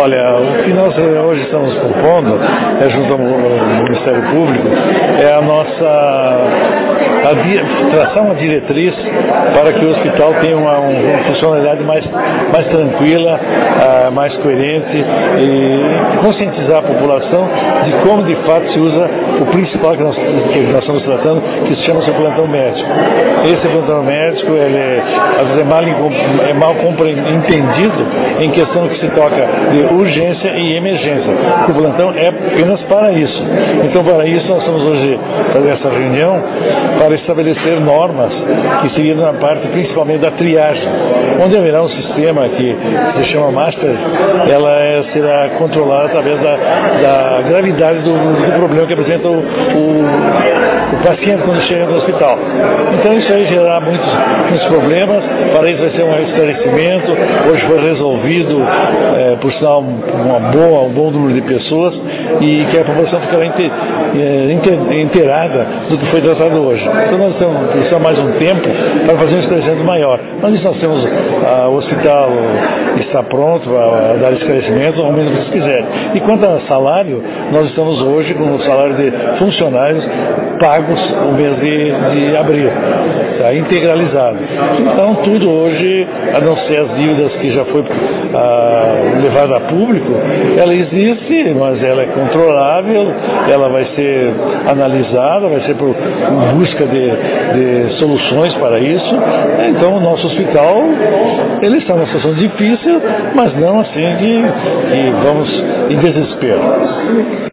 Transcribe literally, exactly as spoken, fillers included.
Olha, o que nós hoje estamos propondo, é, junto ao Ministério Público, é a nossa a di, traçar uma diretriz para que o hospital tenha uma, uma funcionalidade mais, mais tranquila, uh, mais coerente e conscientizar a população de como de fato se usa o principal que nós, que nós estamos tratando, que se chama o plantão médico. Esse plantão médico ele é, às vezes é mal, é mal compreendido em questão que se toca de urgência e emergência. O plantão é apenas para isso. Então, para isso, nós estamos hoje fazendo essa reunião para estabelecer normas que seriam na parte principalmente da triagem, onde haverá um sistema que se chama Master, ela é, será controlada através da, da gravidade do, do problema que apresenta o, o, o paciente quando chega no hospital. Então, isso aí gerará muitos, muitos problemas. Para isso vai ser um esclarecimento. Hoje foi resolvido, é, por sinal, uma boa, um bom número de pessoas e que a população ficará inteirada do que foi tratado hoje. Então nós temos precisamos mais um tempo para fazer um esclarecimento maior. Mas isso nós temos, ah, o hospital está pronto para dar esclarecimento ao menos que se quiser. E quanto a salário, nós estamos hoje com o salário de funcionários pagos no mês de, de abril, está integralizado. Então tudo hoje, a não ser as dívidas que já foi ah, levada a público, ela existe, mas ela é controlável, ela vai ser analisada, vai ser por em busca de, de soluções para isso. Então o nosso hospital, ele está numa situação difícil, mas não assim que, que vamos em desespero.